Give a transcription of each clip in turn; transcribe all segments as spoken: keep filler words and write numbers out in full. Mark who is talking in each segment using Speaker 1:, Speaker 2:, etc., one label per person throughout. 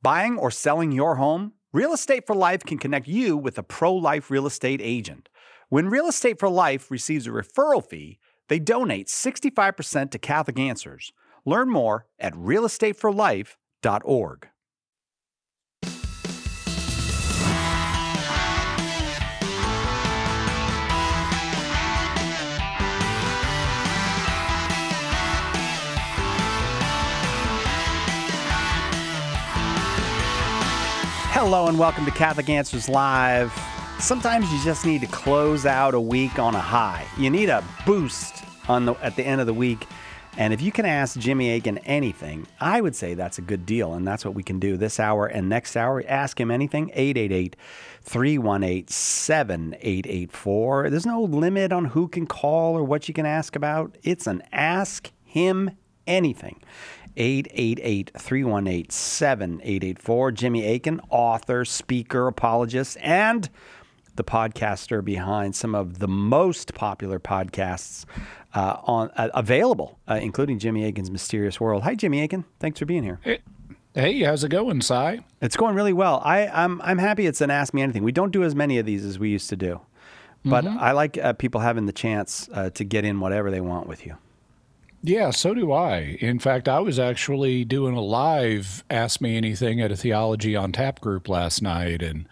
Speaker 1: Buying or selling your home? Real Estate for Life can connect you with a pro-life real estate agent. When Real Estate for Life receives a referral fee, they donate sixty-five percent to Catholic Answers. Learn more at real estate for life dot org. Hello and welcome to Catholic Answers Live. Sometimes you just need to close out a week on a high. You need a boost on the at the end of the week. And if you can ask Jimmy Akin anything, I would say that's a good deal. And that's what we can do this hour and next hour. Ask him anything, eight eight eight, three one eight, seven eight eight four. There's no limit on who can call or what you can ask about. It's an ask him anything. eight eight eight, three one eight, seven eight eight four. Jimmy Akin, author, speaker, apologist, and the podcaster behind some of the most popular podcasts uh, on uh, available, uh, including Jimmy Akin's Mysterious World. Hi, Jimmy Akin. Thanks for being here.
Speaker 2: Hey, hey how's it going, Si?
Speaker 1: It's going really well. I, I'm I'm happy it's an Ask Me Anything. We don't do as many of these as we used to do, but mm-hmm. I like uh, people having the chance uh, to get in whatever they want with you.
Speaker 2: Yeah, so do I. In fact, I was actually doing a live Ask Me Anything at a Theology on Tap group last night. And,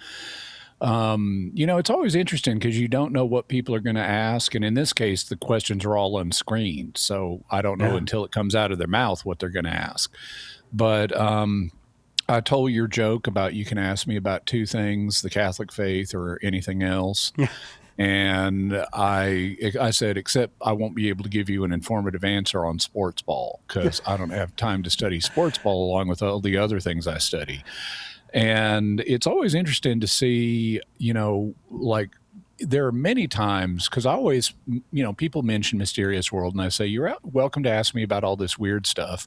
Speaker 2: um, you know, it's always interesting because you don't know what people are going to ask. And in this case, the questions are all unscreened. So I don't know yeah. until it comes out of their mouth what they're going to ask. But um, I told your joke about you can ask me about two things, the Catholic faith or anything else.
Speaker 1: Yeah.
Speaker 2: And I I said, except I won't be able to give you an informative answer on sports ball because I don't have time to study sports ball along with all the other things I study. And it's always interesting to see, you know, like there are many times because I always, you know, people mention Mysterious World and I say, you're welcome to ask me about all this weird stuff.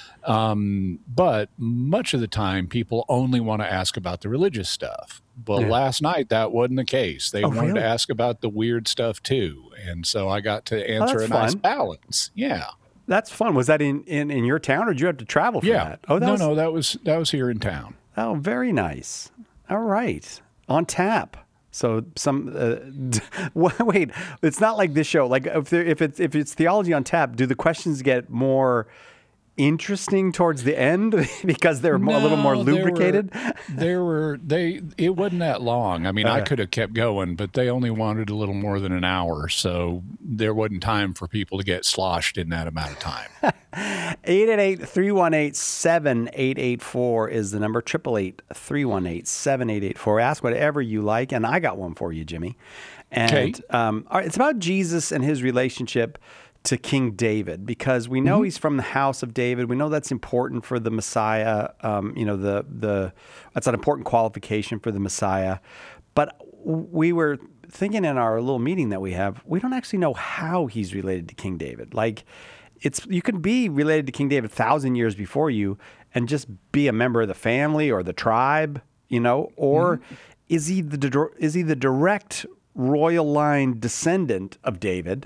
Speaker 2: Um, but much of the time people only want to ask about the religious stuff. But yeah. last night that wasn't the case. They
Speaker 1: oh,
Speaker 2: wanted
Speaker 1: really?
Speaker 2: to ask about the weird stuff too. And so I got to answer
Speaker 1: oh,
Speaker 2: a
Speaker 1: fun.
Speaker 2: nice balance. Yeah.
Speaker 1: That's fun. Was that in, in, in your town or did you have to travel for
Speaker 2: yeah.
Speaker 1: that? Oh, that
Speaker 2: no,
Speaker 1: was...
Speaker 2: no, that was, that was here in town.
Speaker 1: Oh, very nice. All right. On tap. So some, uh, wait, it's not like this show. Like if there, if it's, if it's Theology on Tap, do the questions get more interesting towards the end because they're more, no, a little more lubricated?
Speaker 2: There were, there were, they, it wasn't that long. I mean, uh, I could have kept going, but they only wanted a little more than an hour. So there wasn't time for people to get sloshed in that amount of time.
Speaker 1: eight eight eight, three one eight, seven eight eight four is the number. eight eight eight, three one eight, seven eight eight four. Ask whatever you like. And I got one for you, Jimmy. And
Speaker 2: okay.
Speaker 1: um, all right, it's about Jesus and his relationship to King David, because we know mm-hmm. he's from the house of David. We know that's important for the Messiah. Um, you know, the the that's an important qualification for the Messiah. But we were thinking in our little meeting that we have, we don't actually know how he's related to King David. Like, it's you can be related to King David a thousand years before you and just be a member of the family or the tribe, you know, or mm-hmm. is he the is he the direct royal line descendant of David?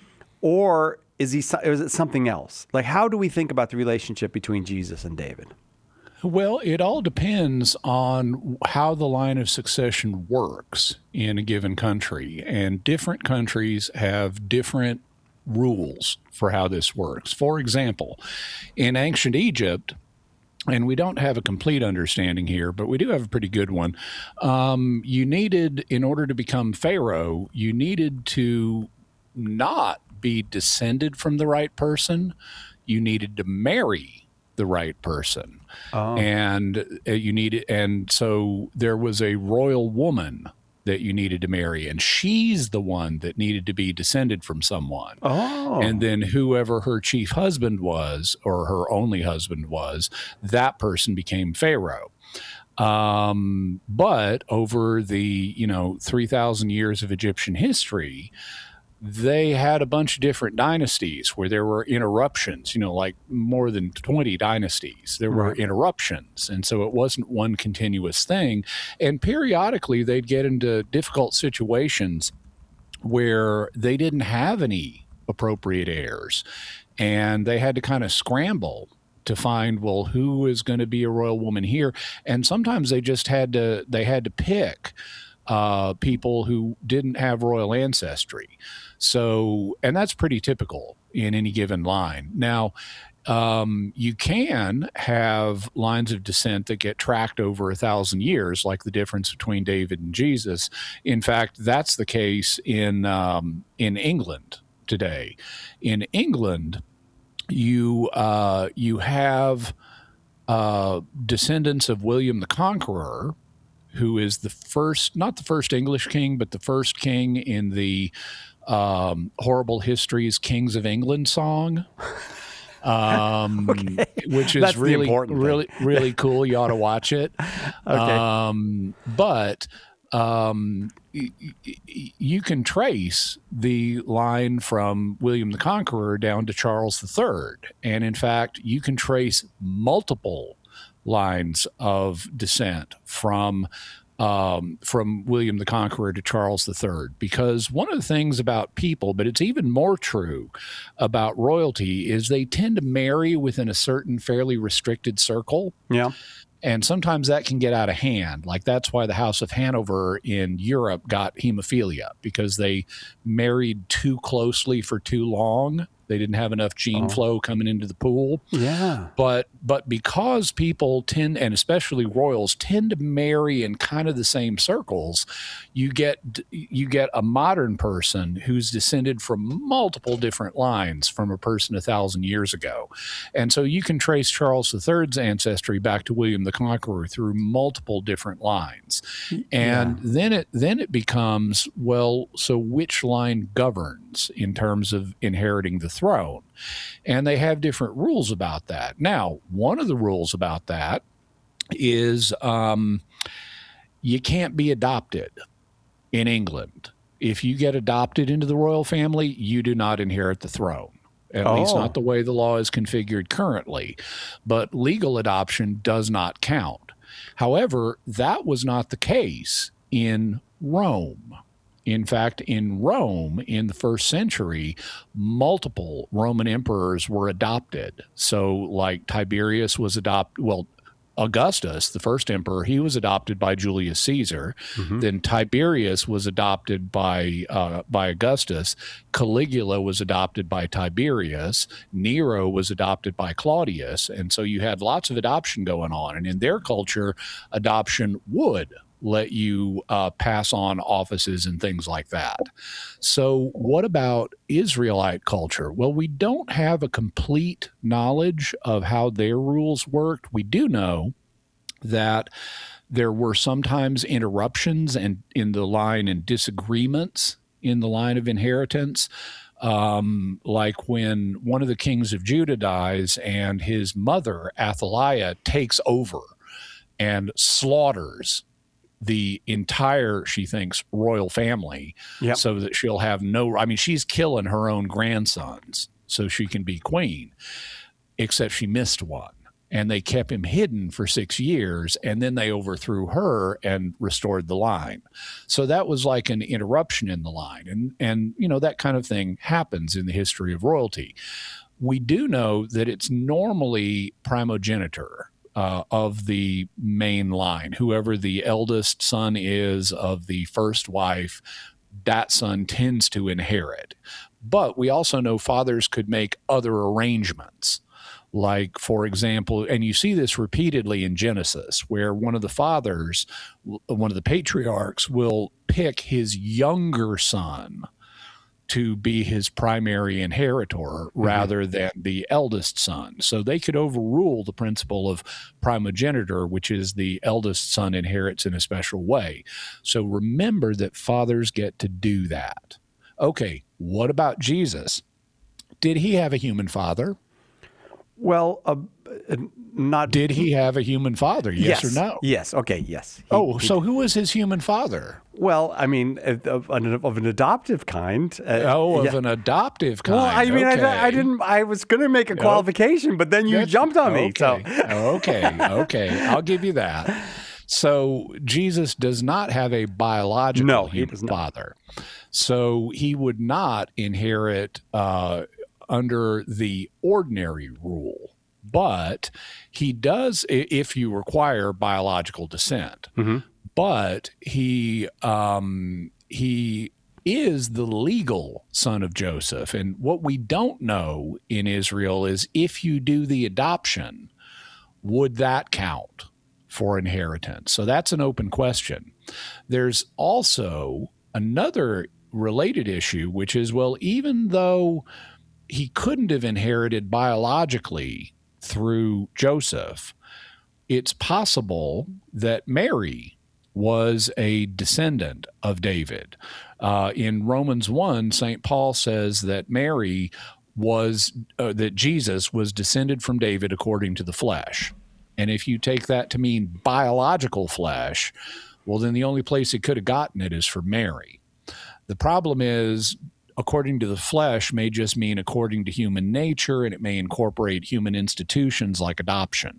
Speaker 1: Or is he? Is it something else? Like, how do we think about the relationship between Jesus and David?
Speaker 2: Well, it all depends on how the line of succession works in a given country. And different countries have different rules for how this works. For example, in ancient Egypt, and we don't have a complete understanding here, but we do have a pretty good one. Um, you needed, in order to become Pharaoh, you needed to not be descended from the right person. You needed to marry the right person. Oh. And uh, you needed, and so there was a royal woman that you needed to marry, and she's the one that needed to be descended from someone.
Speaker 1: Oh.
Speaker 2: And then whoever her chief husband was, or her only husband was, that person became Pharaoh. Um, but over the, you know, three thousand years of Egyptian history, they had a bunch of different dynasties where there were interruptions, you know, like more than twenty dynasties. There were right. interruptions. And so it wasn't one continuous thing. And periodically they'd get into difficult situations where they didn't have any appropriate heirs. And they had to kind of scramble to find, well, who is going to be a royal woman here? And sometimes they just had to, they had to pick uh, people who didn't have royal ancestry. So, and that's pretty typical in any given line. Now, um, you can have lines of descent that get tracked over a thousand years, like the difference between David and Jesus. In fact, that's the case in, um, in England today. In England, you, uh, you have, uh, descendants of William the Conqueror, who is the first, not the first English king, but the first king in the, um, Horrible Histories Kings of England song. Um, okay. Which is
Speaker 1: That's
Speaker 2: really,
Speaker 1: really,
Speaker 2: really, really cool. You ought to watch it.
Speaker 1: Okay.
Speaker 2: Um, but, um, y- y- you can trace the line from William the Conqueror down to Charles the Third. And in fact, you can trace multiple lines of descent from Um, from William the Conqueror to Charles the Third, because one of the things about people, but it's even more true about royalty, is they tend to marry within a certain fairly restricted circle.
Speaker 1: Yeah.
Speaker 2: And sometimes that can get out of hand. Like that's why the House of Hanover in Europe got hemophilia, because they married too closely for too long. They didn't have enough gene oh. flow coming into the pool.
Speaker 1: Yeah.
Speaker 2: But but because people tend, and especially royals, tend to marry in kind of the same circles, you get you get a modern person who's descended from multiple different lines from a person a thousand years ago. And so you can trace Charles the Third's ancestry back to William the Conqueror through multiple different lines. And yeah. then it then it becomes, well, so which line governs in terms of inheriting the throne? And they have different rules about that. Now, one of the rules about that is um, you can't be adopted in England. If you get adopted into the royal family, you do not inherit the throne. At oh. least not the way the law is configured currently. But legal adoption does not count. However, that was not the case in Rome. In fact, in Rome, in the first century, multiple Roman emperors were adopted. So like Tiberius was adopted, well, Augustus, the first emperor, he was adopted by Julius Caesar. Mm-hmm. Then Tiberius was adopted by uh, by Augustus. Caligula was adopted by Tiberius. Nero was adopted by Claudius. And so you had lots of adoption going on. And in their culture, adoption would let you uh, pass on offices and things like that. So what about Israelite culture? Well, we don't have a complete knowledge of how their rules worked. We do know that there were sometimes interruptions and in the line and disagreements in the line of inheritance. Um, like when one of the kings of Judah dies and his mother, Athaliah, takes over and slaughters the entire, she thinks, royal family, yep. so that she'll have no, I mean, she's killing her own grandsons so she can be queen, except she missed one. And they kept him hidden for six years, and then they overthrew her and restored the line. So that was like an interruption in the line. And, and you know, that kind of thing happens in the history of royalty. We do know that it's normally primogeniture. Uh, of the main line, whoever the eldest son is of the first wife, that son tends to inherit. But we also know fathers could make other arrangements. Like, for example, and you see this repeatedly in Genesis, where one of the fathers, one of the patriarchs, will pick his younger son to be his primary inheritor mm-hmm. rather than the eldest son. So they could overrule the principle of primogeniture, which is the eldest son inherits in a special way. So remember that fathers get to do that. Okay, what about Jesus? Did he have a human father?
Speaker 1: Well, uh, not.
Speaker 2: Did he have a human father? Yes,
Speaker 1: yes
Speaker 2: or no?
Speaker 1: Yes. Okay. Yes. He,
Speaker 2: oh,
Speaker 1: he,
Speaker 2: so who was his human father?
Speaker 1: Well, I mean, of an, of an adoptive kind.
Speaker 2: Uh, oh, of yeah. an adoptive kind.
Speaker 1: Well, I mean,
Speaker 2: okay.
Speaker 1: I, I didn't. I was going to make a qualification, but then you That's, jumped on me.
Speaker 2: Okay.
Speaker 1: So
Speaker 2: okay, okay, I'll give you that. So Jesus does not have a biological
Speaker 1: no,
Speaker 2: human
Speaker 1: he does not.
Speaker 2: father, so he would not inherit uh, under the ordinary rule but he does, if you require biological descent,
Speaker 1: Mm-hmm.
Speaker 2: but he um, he is the legal son of Joseph. And what we don't know in Israel is if you do the adoption, would that count for inheritance? So that's an open question. There's also another related issue, which is, well, even though he couldn't have inherited biologically through Joseph, it's possible that Mary was a descendant of David. Uh, in Romans one, Saint Paul says that Mary was, uh, that Jesus was descended from David according to the flesh. And if you take that to mean biological flesh, well, then the only place he could have gotten it is for Mary. The problem is, according to the flesh may just mean according to human nature, and it may incorporate human institutions like adoption.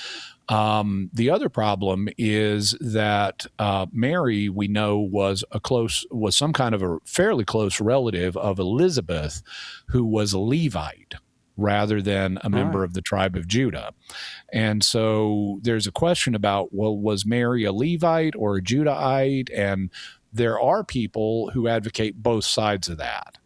Speaker 2: Um, the other problem is that uh, Mary, we know, was a close, was some kind of a fairly close relative of Elizabeth, who was a Levite rather than a member
Speaker 1: right.
Speaker 2: of the tribe of Judah. And so there's a question about, well, was Mary a Levite or a Judahite? And there are people who advocate both sides of that.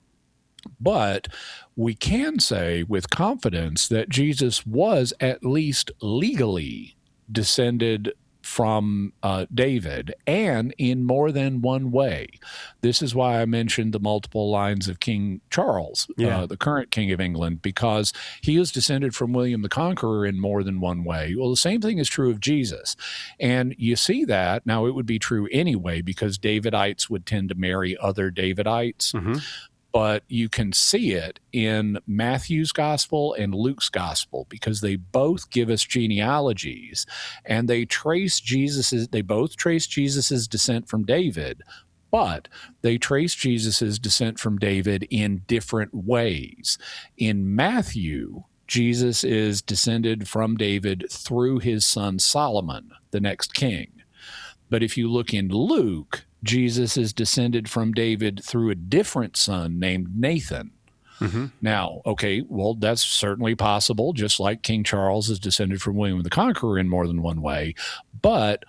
Speaker 2: But we can say with confidence that Jesus was at least legally descended from uh, David, and in more than one way. This is why I mentioned the multiple lines of King Charles,
Speaker 1: Yeah.
Speaker 2: uh, the current King of England, because he is descended from William the Conqueror in more than one way. Well, the same thing is true of Jesus. And you see that, now it would be true anyway, because Davidites would tend to marry other Davidites.
Speaker 1: Mm-hmm.
Speaker 2: But you can see it in Matthew's gospel and Luke's gospel, because they both give us genealogies, and they trace Jesus's, they both trace Jesus's descent from David, but they trace Jesus's descent from David in different ways. In Matthew, Jesus is descended from David through his son Solomon, the next king. But if you look in Luke, Jesus is descended from David through a different son named Nathan.
Speaker 1: Mm-hmm.
Speaker 2: Now, okay, well, that's certainly possible, just like King Charles is descended from William the Conqueror in more than one way. But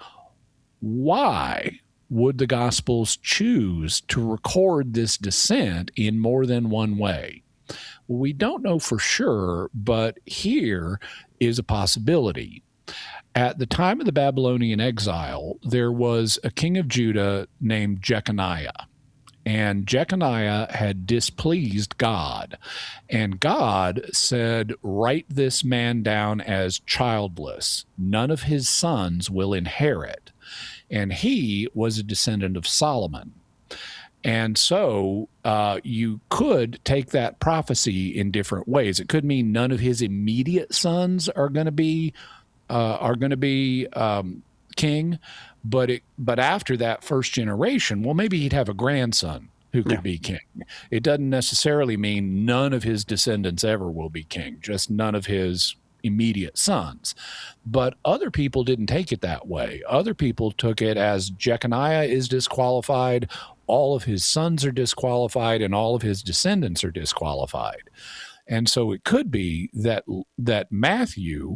Speaker 2: why would the Gospels choose to record this descent in more than one way? Well, we don't know for sure, but here is a possibility. At the time of the Babylonian exile, there was a king of Judah named Jeconiah. And Jeconiah had displeased God. And God said, write this man down as childless. None of his sons will inherit. And he was a descendant of Solomon. And so uh, you could take that prophecy in different ways. It could mean none of his immediate sons are going to be Uh, are going to be um, king, but it, but after that first generation, well, maybe he'd have a grandson who could
Speaker 1: Yeah.
Speaker 2: be king. It doesn't necessarily mean none of his descendants ever will be king, just none of his immediate sons. But other people didn't take it that way. Other people took it as Jeconiah is disqualified, all of his sons are disqualified, and all of his descendants are disqualified. And so it could be that that Matthew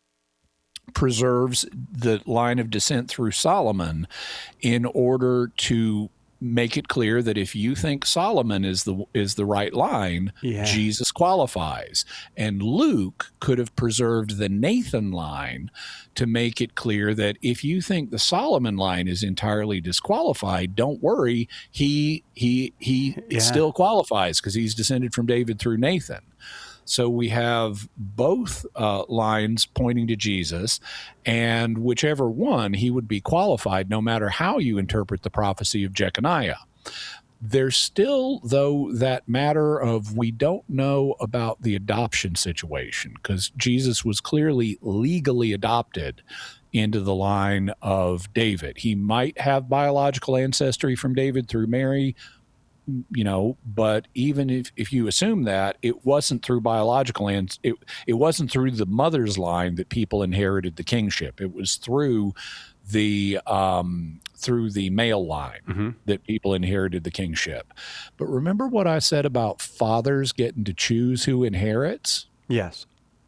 Speaker 2: preserves the line of descent through Solomon in order to make it clear that if you think Solomon is the is the right line,
Speaker 1: Yeah.
Speaker 2: Jesus qualifies. And Luke could have preserved the Nathan line to make it clear that if you think the Solomon line is entirely disqualified, don't worry, he he he
Speaker 1: Yeah.
Speaker 2: still qualifies because he's descended from David through Nathan. So we have both uh, lines pointing to Jesus, and whichever one, he would be qualified no matter how you interpret the prophecy of Jeconiah. There's still, though, that matter of we don't know about the adoption situation, because Jesus was clearly legally adopted into the line of David. He might have biological ancestry from David through Mary, you know, but even if, if you assume that, it wasn't through biological and it, it wasn't through the mother's line that people inherited the kingship. It was through the um, through the male line
Speaker 1: Mm-hmm.
Speaker 2: that people inherited the kingship. But remember what I said about fathers getting to choose who inherits?
Speaker 1: Yes.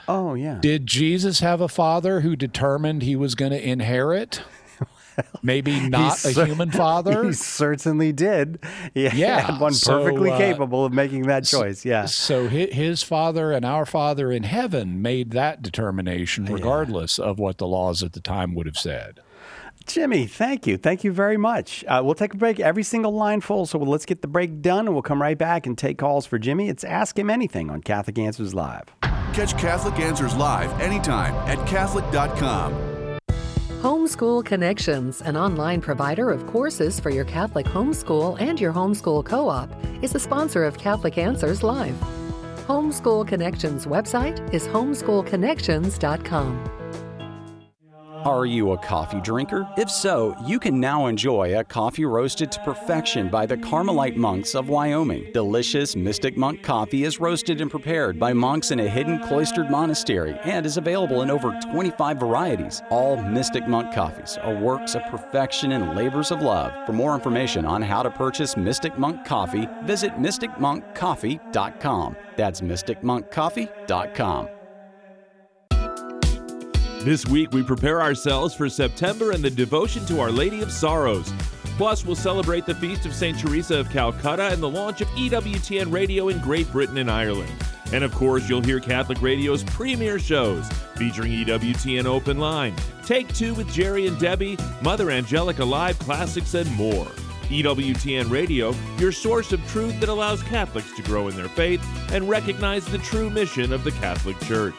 Speaker 1: Oh, yeah.
Speaker 2: Did Jesus have a father who determined he was going to inherit? Maybe not a
Speaker 1: cer-
Speaker 2: human father?
Speaker 1: He certainly did. He
Speaker 2: Yeah,
Speaker 1: had one
Speaker 2: so,
Speaker 1: perfectly
Speaker 2: uh,
Speaker 1: capable of making that choice. Yeah.
Speaker 2: So hi- his father and our father in heaven made that determination regardless of what the laws at the time would have said.
Speaker 1: Jimmy, thank you. Thank you very much. Uh, we'll take a break. Every single line full. So let's get the break done, and we'll come right back and take calls for Jimmy. It's Ask Him Anything on Catholic Answers Live.
Speaker 3: Catch Catholic Answers live anytime at Catholic dot com.
Speaker 4: Homeschool Connections, an online provider of courses for your Catholic homeschool and your homeschool co-op, is a sponsor of Catholic Answers Live. Homeschool Connections website is homeschool connections dot com.
Speaker 5: Are you a coffee drinker? If so, you can now enjoy a coffee roasted to perfection by the Carmelite monks of Wyoming. Delicious Mystic Monk coffee is roasted and prepared by monks in a hidden cloistered monastery and is available in over twenty-five varieties. All Mystic Monk coffees are works of perfection and labors of love. For more information on how to purchase Mystic Monk coffee, visit mystic monk coffee dot com. That's mystic monk coffee dot com.
Speaker 6: This week, we prepare ourselves for September and the devotion to Our Lady of Sorrows. Plus, we'll celebrate the Feast of Saint Teresa of Calcutta and the launch of E W T N Radio in Great Britain and Ireland. And of course, you'll hear Catholic Radio's premier shows featuring E W T N Open Line, Take Two with Jerry and Debbie, Mother Angelica Live Classics, and more. E W T N Radio, your source of truth that allows Catholics to grow in their faith and recognize the true mission of the Catholic Church.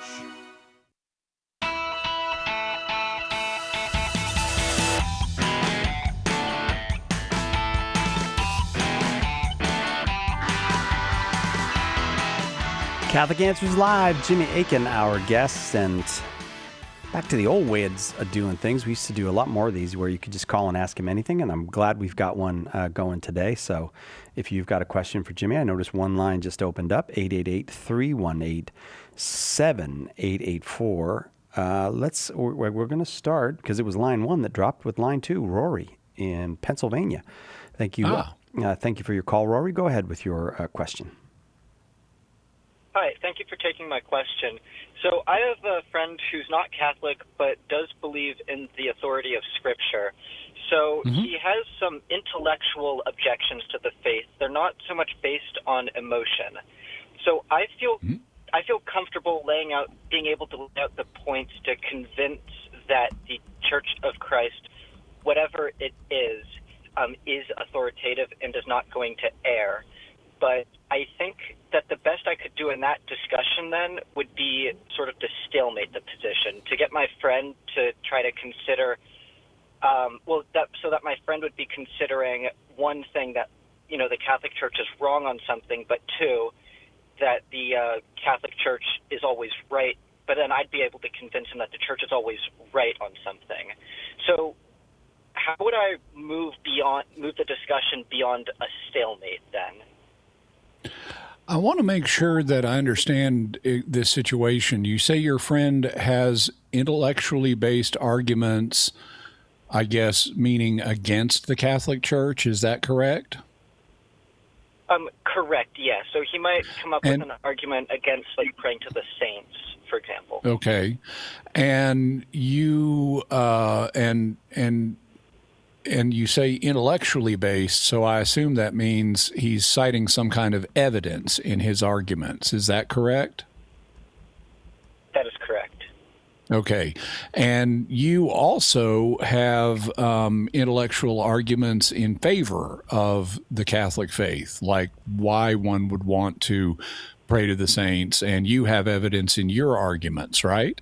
Speaker 1: Catholic Answers Live, Jimmy Akin, our guest, and back to the old ways of doing things. We used to do a lot more of these where you could just call and ask him anything, and I'm glad we've got one uh, going today. So if you've got a question for Jimmy, I noticed one line just opened up, eight eight eight, three one eight, seven eight eight four. Uh, let's, we're, we're going to start, because it was line one that dropped with line two, Rory in Pennsylvania. Thank you.
Speaker 2: Ah.
Speaker 1: Uh, thank you for your call, Rory. Go ahead with your uh, question.
Speaker 7: Hi, thank you for taking my question. So I have a friend who's not Catholic but does believe in the authority of Scripture. So mm-hmm. he has some intellectual objections to the faith. They're not so much based on emotion. So I feel mm-hmm. I feel comfortable laying out, being able to lay out the points to convince that the Church of Christ, whatever it is, um, is authoritative and is not going to err. But I think that the best I could do in that discussion then would be sort of to stalemate the position, to get my friend to try to consider, um, well, that, so that my friend would be considering one thing that, you know, the Catholic Church is wrong on something, but two, that the uh, Catholic Church is always right, but then I'd be able to convince him that the Church is always right on something. So how would I move beyond, move the discussion beyond a stalemate then?
Speaker 2: I want to make sure that I understand this situation. You say your friend has intellectually based arguments, I guess, meaning against the Catholic Church. Is that correct?
Speaker 7: Um, correct, yes. So he might come up
Speaker 2: and,
Speaker 7: with an argument against, like, praying to the saints, for example.
Speaker 2: Okay. And you, uh, and, and, And you say intellectually based, so I assume that means he's citing some kind of evidence in his arguments. Is that correct?
Speaker 7: That is correct.
Speaker 2: Okay. And you also have um, intellectual arguments in favor of the Catholic faith, like why one would want to pray to the saints, and you have evidence in your arguments, right?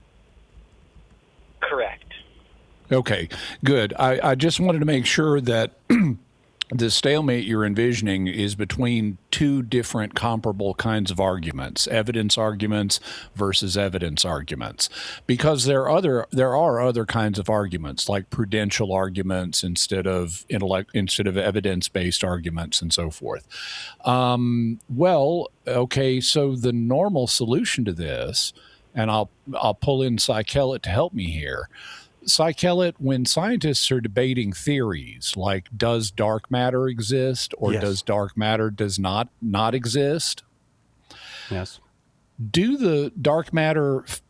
Speaker 7: Correct.
Speaker 2: Okay, good. I, I just wanted to make sure that the stalemate you're envisioning is between two different comparable kinds of arguments, evidence arguments versus evidence arguments, because there are other there are other kinds of arguments, like prudential arguments instead of intellect instead of evidence-based arguments and so forth. Um, well, okay, so the normal solution to this, and I'll I'll pull in Cy Kellett to help me here. Cy Kellett, when scientists are debating theories like does dark matter exist or
Speaker 1: yes.
Speaker 2: does dark matter does not not exist?
Speaker 1: Yes.
Speaker 2: do the dark matter f-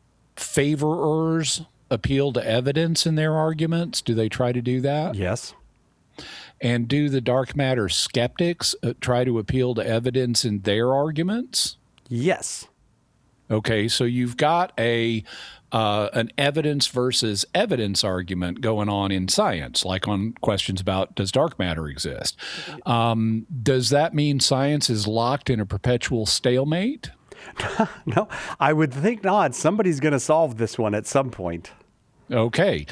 Speaker 2: favorers appeal to evidence in their arguments? Do they try to do that?
Speaker 1: Yes.
Speaker 2: And do the dark matter skeptics uh, try to appeal to evidence in their arguments?
Speaker 1: Yes.
Speaker 2: Okay, so you've got a uh, an evidence versus evidence argument going on in science, like on questions about does dark matter exist? Um, does that mean science is locked in a perpetual stalemate?
Speaker 1: No, I would think not. Somebody's going to solve this one at some point.
Speaker 2: Okay,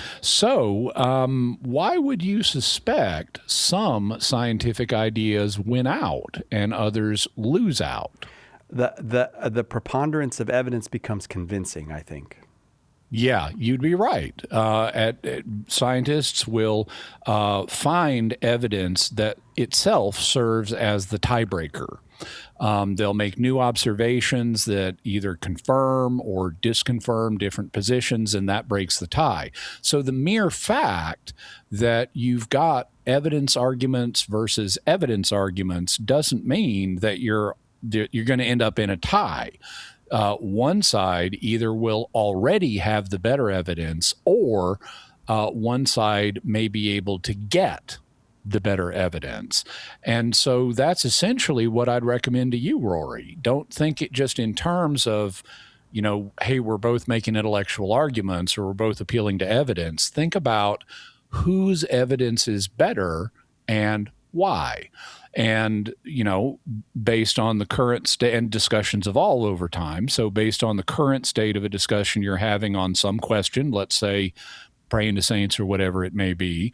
Speaker 2: so um, why would you suspect some scientific ideas win out and others lose out?
Speaker 1: The the uh, the preponderance of evidence becomes convincing, I think.
Speaker 2: Yeah, you'd be right. Uh, at, at scientists will uh, find evidence that itself serves as the tiebreaker. Um, they'll make new observations that either confirm or disconfirm different positions, and that breaks the tie. So the mere fact that you've got evidence arguments versus evidence arguments doesn't mean that you're you're going to end up in a tie. Uh, one side either will already have the better evidence, or uh, one side may be able to get the better evidence. And so that's essentially what I'd recommend to you, Rory. Don't think it just in terms of, you know, hey, we're both making intellectual arguments or we're both appealing to evidence. Think about whose evidence is better and why. And, you know, based on the current state, and discussions evolve over time. So based on the current state of a discussion you're having on some question, let's say praying to saints or whatever it may be,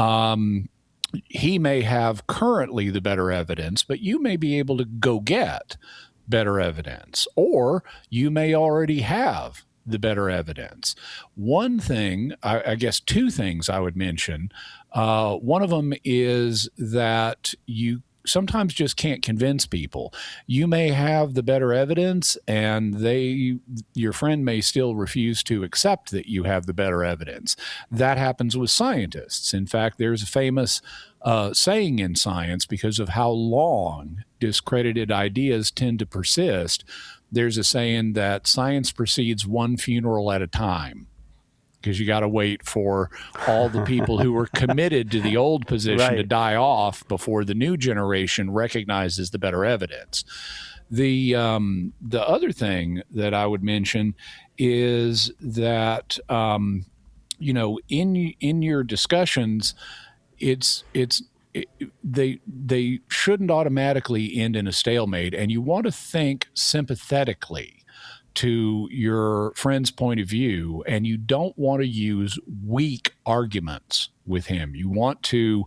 Speaker 2: um, he may have currently the better evidence, but you may be able to go get better evidence, or you may already have the better evidence. One thing, I, I guess two things I would mention. Uh, one of them is that you sometimes just can't convince people. You may have the better evidence and they, your friend may still refuse to accept that you have the better evidence. That happens with scientists. In fact, there's a famous uh, saying in science, because of how long discredited ideas tend to persist. There's a saying that science proceeds one funeral at a time, because you got to wait for all the people who were committed to the old position right. to die off before the new generation recognizes the better evidence. The um, the other thing that I would mention is that um, you know in in your discussions, it's it's it, they they shouldn't automatically end in a stalemate, and you want to think sympathetically to your friend's point of view, and you don't want to use weak arguments with him. You want to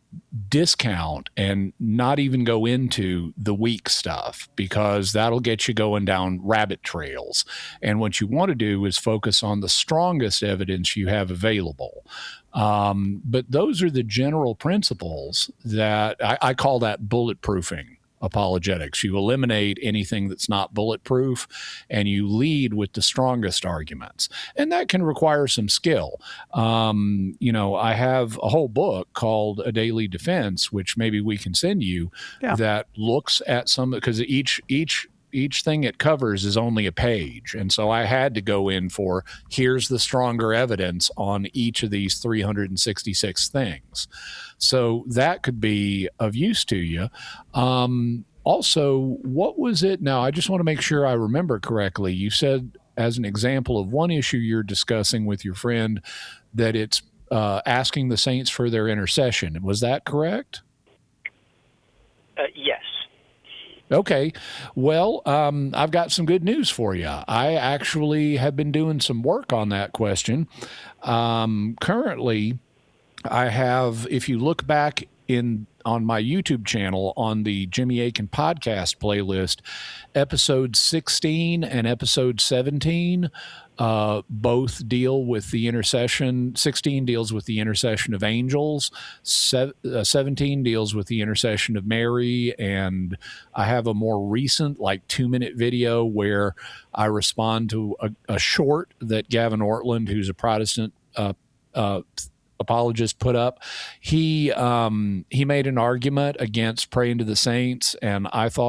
Speaker 2: discount and not even go into the weak stuff, because that'll get you going down rabbit trails. And what you want to do is focus on the strongest evidence you have available. Um, but those are the general principles that I, I call that bulletproofing apologetics. You eliminate anything that's not bulletproof, and you lead with the strongest arguments. And that can require some skill. Um, you know, I have a whole book called A Daily Defense, which maybe we can send you, yeah. that looks at some, because each, each, each thing it covers is only a page. And so I had to go in for, here's the stronger evidence on each of these three hundred sixty-six things. So that could be of use to you. Um, also, what was it? Now, I just want to make sure I remember correctly. You said, as an example of one issue you're discussing with your friend, that it's uh, asking the saints for their intercession. Was that correct?
Speaker 7: Uh, yes.
Speaker 2: Okay. Well, um, I've got some good news for you. I actually have been doing some work on that question. Um, currently, I have, if you look back in on my YouTube channel on the Jimmy Akin podcast playlist, episode sixteen and episode seventeen uh, both deal with the intercession. sixteen deals with the intercession of angels. Se- uh, seventeen deals with the intercession of Mary. And I have a more recent, like two minute video where I respond to a, a short that Gavin Ortland, who's a Protestant uh, uh, apologist, put up. He um, he made an argument against praying to the saints, and I thought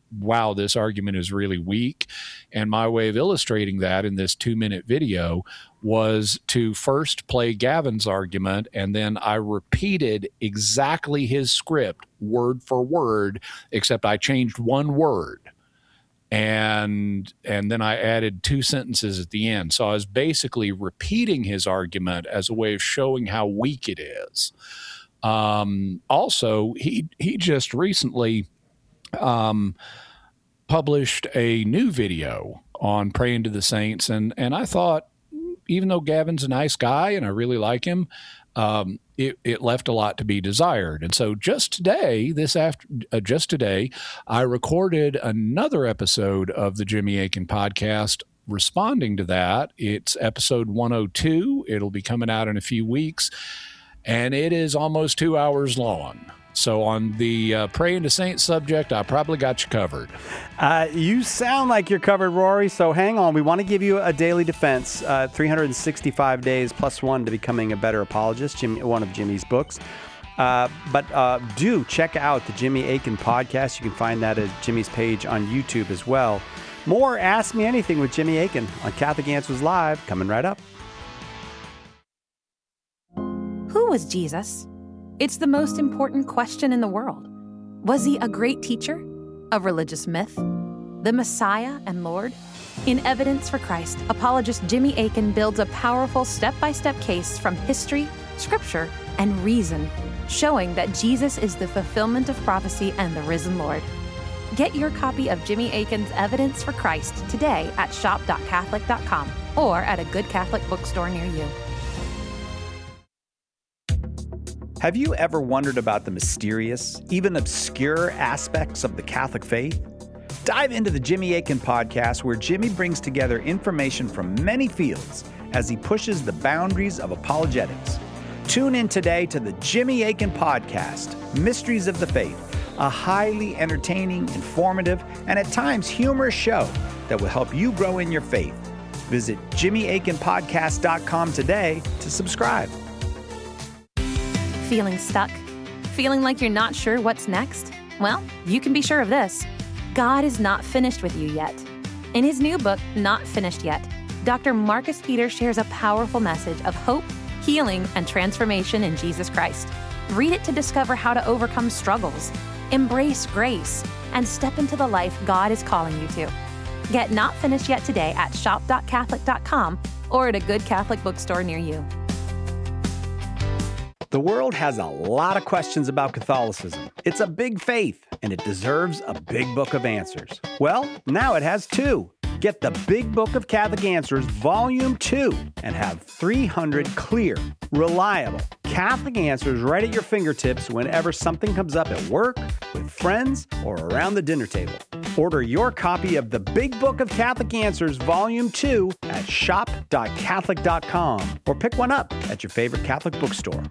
Speaker 2: wow, this argument is really weak. And my way of illustrating that in this two-minute video was to first play Gavin's argument, and then I repeated exactly his script, word for word, except I changed one word. And and then I added two sentences at the end. So I was basically repeating his argument as a way of showing how weak it is. Um, also, he he just recently um, published a new video on praying to the saints, and and I thought, even though Gavin's a nice guy and I really like him, um, it, it left a lot to be desired. And so just today, this after, uh, just today, I recorded another episode of the Jimmy Akin podcast responding to that. It's episode one oh two. It'll be coming out in a few weeks, and it is almost two hours long. So on the uh, praying to saints subject, I probably got you covered.
Speaker 1: Uh, you sound like you're covered, Rory, so hang on. We want to give you a daily defense, uh, three hundred sixty-five days plus one to becoming a better apologist, Jimmy, one of Jimmy's books. Uh, but uh, do check out the Jimmy Akin podcast. You can find that at Jimmy's page on YouTube as well. More Ask Me Anything with Jimmy Akin on Catholic Answers Live, coming right up.
Speaker 8: Who was Jesus? It's the most important question in the world. Was he a great teacher? A religious myth? The Messiah and Lord? In Evidence for Christ, apologist Jimmy Akin builds a powerful step-by-step case from history, scripture, and reason, showing that Jesus is the fulfillment of prophecy and the risen Lord. Get your copy of Jimmy Akin's Evidence for Christ today at shop dot catholic dot com or at a good Catholic bookstore near you.
Speaker 1: Have you ever wondered about the mysterious, even obscure aspects of the Catholic faith? Dive into the Jimmy Akin podcast, where Jimmy brings together information from many fields as he pushes the boundaries of apologetics. Tune in today to the Jimmy Akin podcast, Mysteries of the Faith, a highly entertaining, informative, and at times humorous show that will help you grow in your faith. Visit jimmy akin podcast dot com today to subscribe.
Speaker 8: Feeling stuck? Feeling like you're not sure what's next? Well, you can be sure of this. God is not finished with you yet. In his new book, Not Finished Yet, Doctor Marcus Peter shares a powerful message of hope, healing, and transformation in Jesus Christ. Read it to discover how to overcome struggles, embrace grace, and step into the life God is calling you to. Get Not Finished Yet today at shop dot catholic dot com or at a good Catholic bookstore near you.
Speaker 1: The world has a lot of questions about Catholicism. It's a big faith, and it deserves a big book of answers. Well, now it has two. Get the Big Book of Catholic Answers, Volume two, and have three hundred clear, reliable Catholic answers right at your fingertips whenever something comes up at work, with friends, or around the dinner table. Order your copy of the Big Book of Catholic Answers, Volume two at shop dot catholic dot com or pick one up at your favorite Catholic bookstore.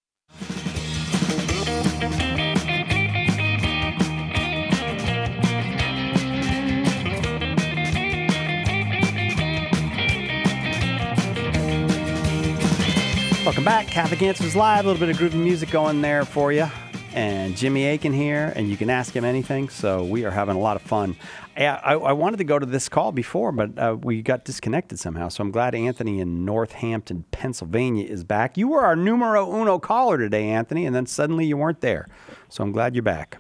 Speaker 1: Welcome back. Catholic Answers Live. A little bit of groovy music going there for you. And Jimmy Akin here, and you can ask him anything. So we are having a lot of fun. I, I, I wanted to go to this call before, but uh, we got disconnected somehow. So I'm glad Anthony in Northampton, Pennsylvania is back. You were our numero uno caller today, Anthony, and then suddenly you weren't there. So I'm glad you're back.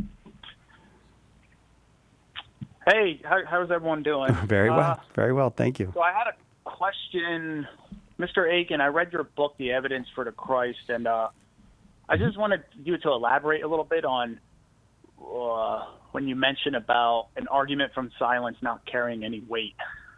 Speaker 9: Hey, how, how's everyone doing?
Speaker 1: Very well.
Speaker 9: Uh,
Speaker 1: Very well. Thank you.
Speaker 9: So I had a question. Mister Akin, I read your book, The Evidence for the Christ, and uh, I just wanted you to elaborate a little bit on uh, when you mentioned about an argument from silence not carrying any weight.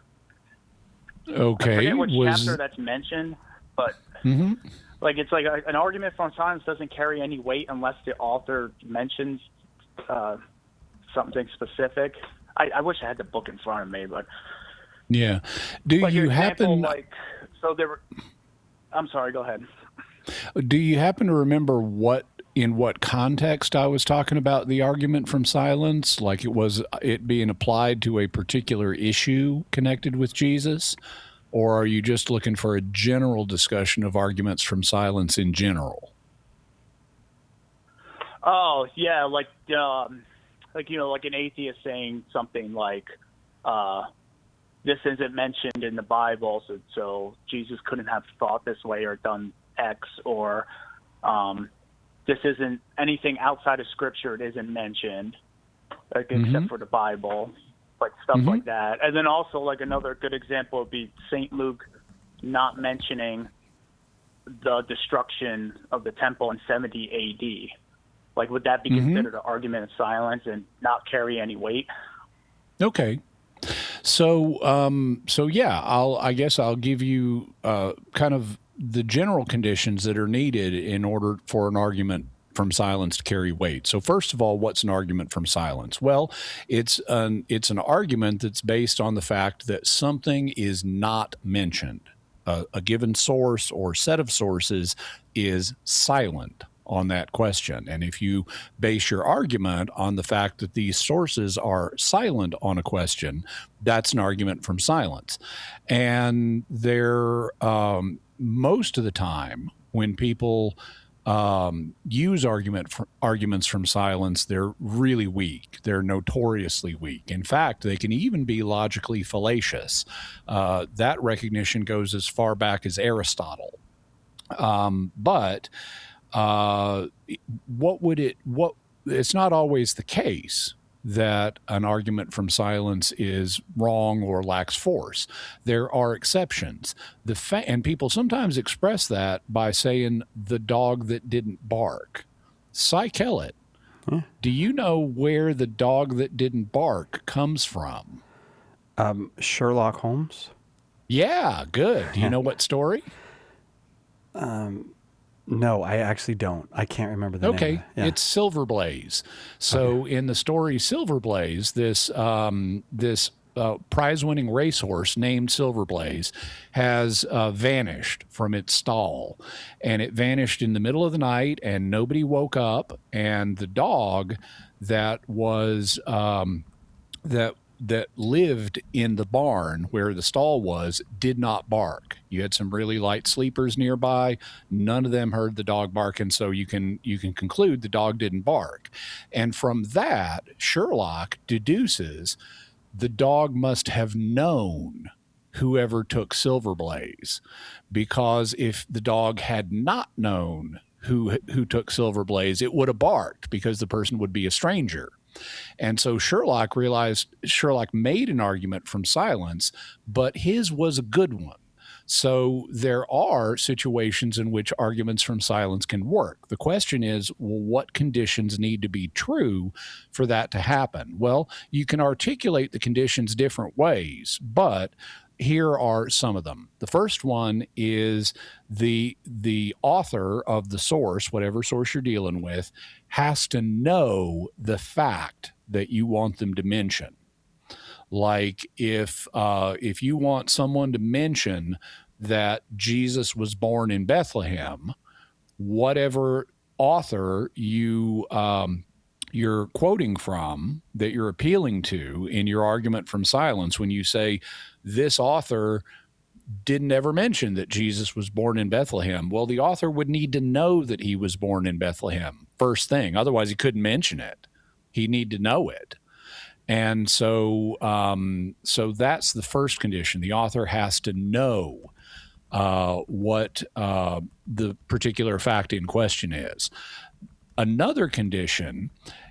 Speaker 2: Okay.
Speaker 9: I forget which
Speaker 2: was...
Speaker 9: chapter that's mentioned, but
Speaker 2: mm-hmm.
Speaker 9: like it's like a, an argument from silence doesn't carry any weight unless the author mentions uh, something specific. I, I wish I had the book in front of me, but
Speaker 2: yeah. Do
Speaker 9: like
Speaker 2: you
Speaker 9: example,
Speaker 2: happen?
Speaker 9: Like, so there were. I'm sorry. Go ahead.
Speaker 2: Do you happen to remember what in what context I was talking about the argument from silence? Like it was it being applied to a particular issue connected with Jesus, or are you just looking for a general discussion of arguments from silence in general?
Speaker 9: Oh yeah, like um, like, you know, like an atheist saying something like, uh, this isn't mentioned in the Bible, so, so Jesus couldn't have thought this way or done X, or um, this isn't anything outside of Scripture. It isn't mentioned, like, mm-hmm. except for the Bible, like stuff mm-hmm. like that. And then also, like, another good example would be Saint Luke not mentioning the destruction of the temple in seventy A D. Like, would that be mm-hmm. considered an argument of silence and not carry any weight?
Speaker 2: Okay. So, um, so yeah, I'll, I guess I'll give you uh, kind of the general conditions that are needed in order for an argument from silence to carry weight. So first of all, what's an argument from silence? Well, it's an, it's an argument that's based on the fact that something is not mentioned. Uh, a given source or set of sources is silent on that question. And if you base your argument on the fact that these sources are silent on a question, that's an argument from silence. And they're um, most of the time when people um, use argument for, arguments from silence, they're really weak. They're notoriously weak. In fact, they can even be logically fallacious. Uh, that recognition goes as far back as Aristotle. Um, but Uh, what would it, what, it's not always the case that an argument from silence is wrong or lacks force. There are exceptions. The fa- and people sometimes express that by saying the dog that didn't bark. Cy Kellett, huh? Do you know where the dog that didn't bark comes from?
Speaker 1: Um, Sherlock Holmes?
Speaker 2: Yeah, good. Do you know what story?
Speaker 1: Um, No, I actually don't. I can't remember the
Speaker 2: okay.
Speaker 1: name. Okay, yeah.
Speaker 2: It's Silver Blaze. So okay. in the story Silver Blaze, this um, this uh, prize-winning racehorse named Silver Blaze has uh, vanished from its stall, and it vanished in the middle of the night, and nobody woke up, and the dog that was um, that. that lived in the barn where the stall was did not bark. You had some really light sleepers nearby. None of them heard the dog barking, so you can you can conclude the dog didn't bark. And from that, Sherlock deduces the dog must have known whoever took Silver Blaze, because if the dog had not known who who took Silver Blaze, it would have barked because the person would be a stranger. And so Sherlock realized Sherlock made an argument from silence, but his was a good one. So there are situations in which arguments from silence can work. The question is, well, what conditions need to be true for that to happen? Well, you can articulate the conditions different ways, but here are some of them. The first one is the the author of the source, whatever source you're dealing with, has to know the fact that you want them to mention. Like if uh, if you want someone to mention that Jesus was born in Bethlehem, whatever author you um, you're quoting from, that you're appealing to in your argument from silence, when you say this author didn't ever mention that Jesus was born in Bethlehem, well, the author would need to know that he was born in Bethlehem first thing. Otherwise, he couldn't mention it. He'd need to know it. And so, um, so that's the first condition. The author has to know uh, what uh, the particular fact in question is. Another condition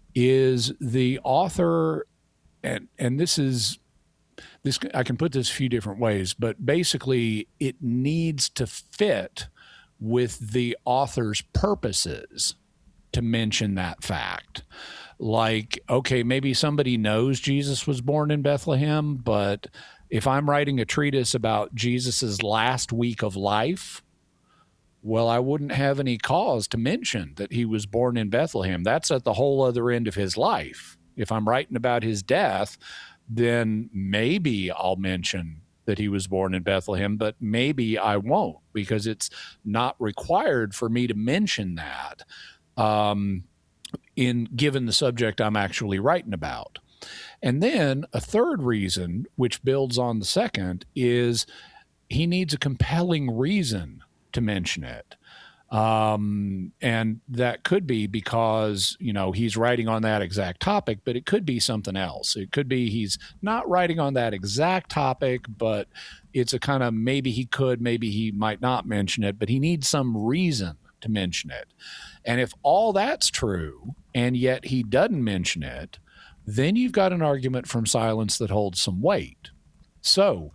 Speaker 2: is the author, and and this is this I can put this a few different ways, but basically it needs to fit with the author's purposes to mention that fact. Like, okay, maybe somebody knows Jesus was born in Bethlehem, but if I'm writing a treatise about Jesus's last week of life, well, I wouldn't have any cause to mention that he was born in Bethlehem. That's at the whole other end of his life. If I'm writing about his death, then maybe I'll mention that he was born in Bethlehem, but maybe I won't, because it's not required for me to mention that um, in given the subject I'm actually writing about. And then a third reason, which builds on the second, is he needs a compelling reason to mention it. Um, and that could be because, you know, he's writing on that exact topic, but it could be something else. It could be he's not writing on that exact topic, but it's a kind of maybe he could, maybe he might not mention it, but he needs some reason to mention it. And if all that's true, and yet he doesn't mention it, then you've got an argument from silence that holds some weight. So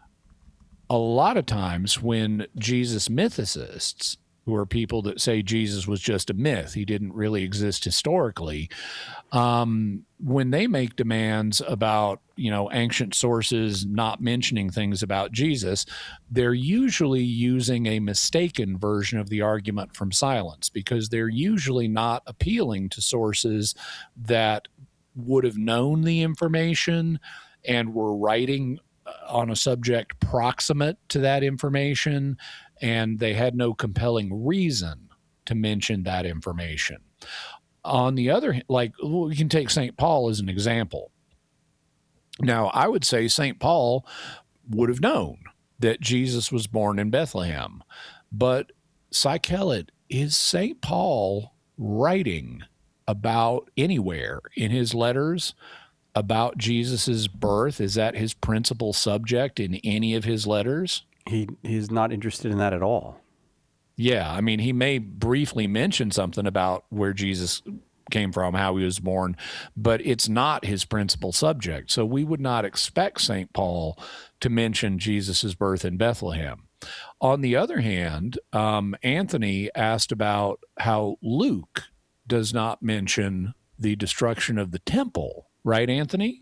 Speaker 2: a lot of times when Jesus mythicists, who are people that say Jesus was just a myth, he didn't really exist historically, um, when they make demands about, you know, ancient sources not mentioning things about Jesus, they're usually using a mistaken version of the argument from silence, because they're usually not appealing to sources that would have known the information and were writing on a subject proximate to that information, and they had no compelling reason to mention that information. On the other hand, like we can take Saint Paul as an example. Now, I would say Saint Paul would have known that Jesus was born in Bethlehem, but Psychelet, is Saint Paul writing about anywhere in his letters about Jesus's birth? Is that his principal subject in any of his letters?
Speaker 1: He he's not interested in that at all.
Speaker 2: Yeah, I mean, he may briefly mention something about where Jesus came from, how he was born, but it's not his principal subject. So we would not expect Saint Paul to mention Jesus's birth in Bethlehem. On the other hand, um, Anthony asked about how Luke does not mention the destruction of the temple. Right, Anthony?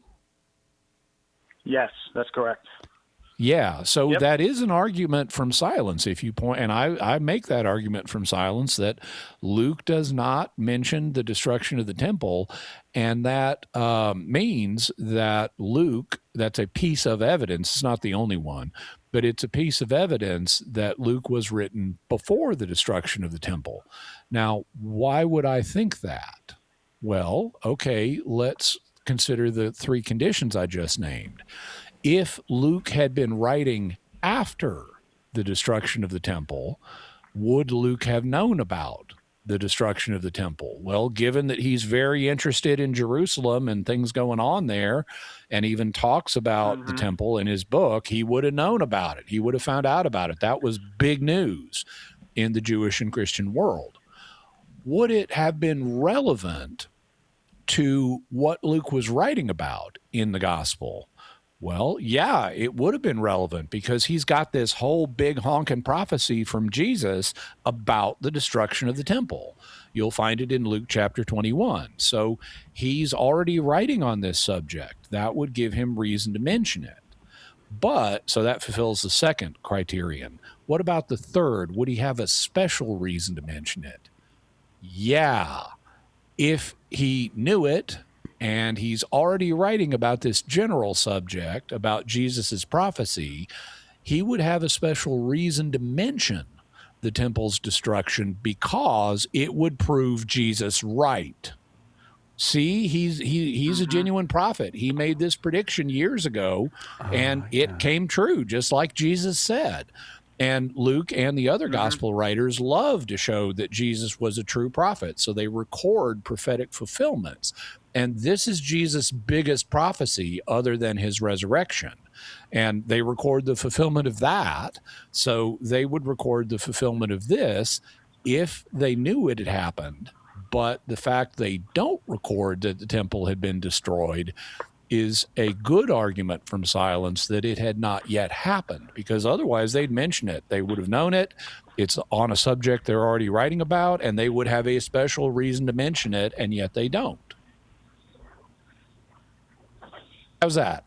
Speaker 9: Yes, that's correct.
Speaker 2: Yeah, so
Speaker 9: Yep.
Speaker 2: that is an argument from silence, if you point, and I, I make that argument from silence, that Luke does not mention the destruction of the temple, and that um, means that Luke, that's a piece of evidence, it's not the only one, but it's a piece of evidence that Luke was written before the destruction of the temple. Now, why would I think that? Well, okay, let's consider the three conditions I just named. If Luke had been writing after the destruction of the temple, would Luke have known about the destruction of the temple? Well, given that he's very interested in Jerusalem and things going on there, and even talks about mm-hmm. the temple in his book, he would have known about it. He would have found out about it. That was big news in the Jewish and Christian world. Would it have been relevant to what Luke was writing about in the gospel? Well, yeah, it would have been relevant, because he's got this whole big honking prophecy from Jesus about the destruction of the temple. You'll find it in Luke chapter twenty-one. So he's already writing on this subject. That would give him reason to mention it. But, so that fulfills the second criterion. What about the third? Would he have a special reason to mention it? Yeah. If he knew it, and he's already writing about this general subject, about Jesus's prophecy, he would have a special reason to mention the temple's destruction, because it would prove Jesus right. See, he's he, he's a genuine prophet. He made this prediction years ago, and oh, yeah. it came true, just like Jesus said. And Luke and the other mm-hmm. gospel writers love to show that Jesus was a true prophet, so they record prophetic fulfillments. And this is Jesus' biggest prophecy other than his resurrection. And they record the fulfillment of that, so they would record the fulfillment of this if they knew it had happened. But the fact they don't record that the temple had been destroyed is a good argument from silence that it had not yet happened, because otherwise they'd mention it. They would have known it. It's on a subject they're already writing about, and they would have a special reason to mention it, and yet they don't. How's that?